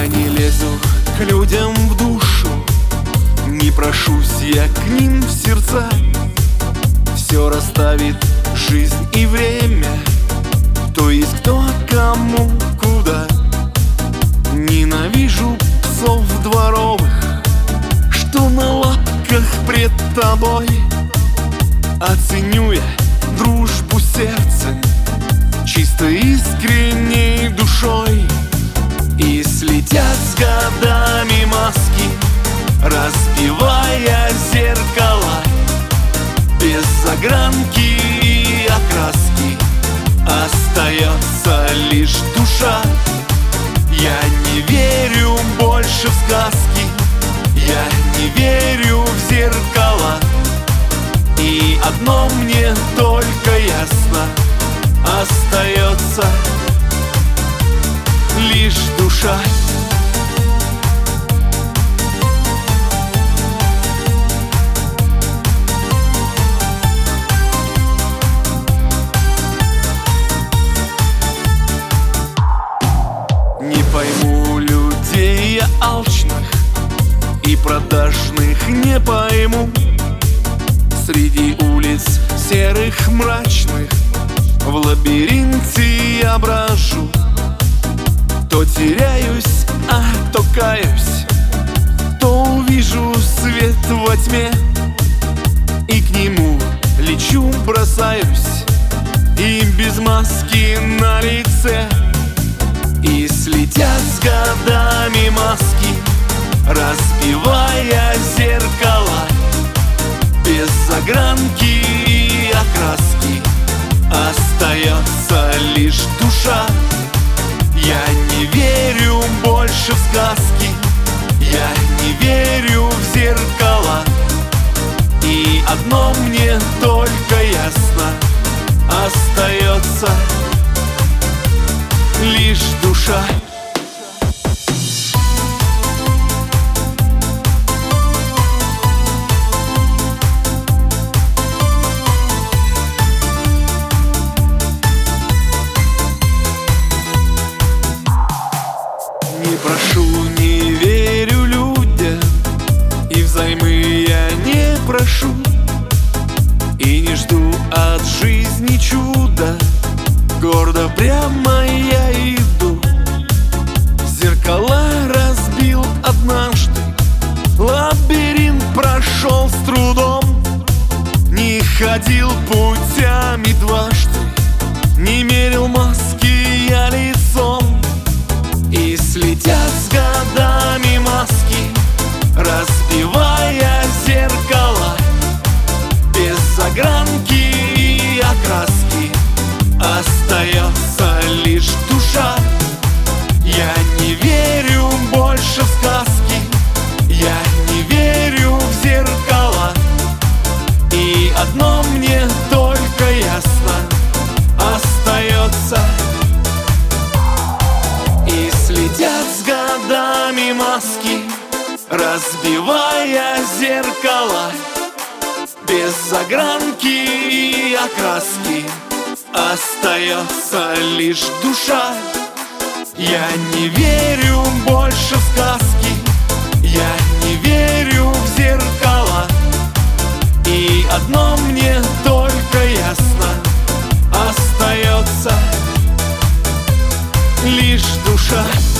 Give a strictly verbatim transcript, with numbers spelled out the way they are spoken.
Я не лезу к людям в душу, не прошусь я к ним в сердца. Все расставит жизнь и время, кто есть кто, кому куда. Ненавижу псов дворовых, что на лапках пред тобой. Оценю я дружбу сердцем, чисто искренней душой. И слетят с годами маски, разбивая зеркала. Без загранки и окраски остается лишь душа. Я не верю больше в сказки, я не верю в зеркала. И одно мне только ясно: остается лишь душа. Не пойму людей я алчных и продажных не пойму. Среди улиц серых мрачных в лабиринте я брожу. То теряюсь, а то каюсь, то увижу свет во тьме и к нему лечу, бросаюсь, и без маски на лице. И слетят с годами маски, разбивая зеркала. Без загранки и окраски остается лишь душа. Я не верю больше в сказки, я не верю в зеркала. И одно мне только ясно: остается лишь душа. Не прошу, не верю людям, и взаймы я не прошу, и не жду от жизни чуда. Гордо прямо я иду. Зеркала разбил однажды, лабиринт прошел с трудом. Не ходил путями дважды, не мерил маски я лицом. И слетят с годами маски, разбивая зеркала. Без загранки и окраски остается лишь душа. Я не верю больше в сказки, я не верю в зеркала. И одно мне только ясно: остается. И слетят с годами маски, разбивая зеркала. Без загранки и окраски остается лишь душа. Я не верю больше в сказки, я не верю в зеркала. И одно мне только ясно: остается лишь душа.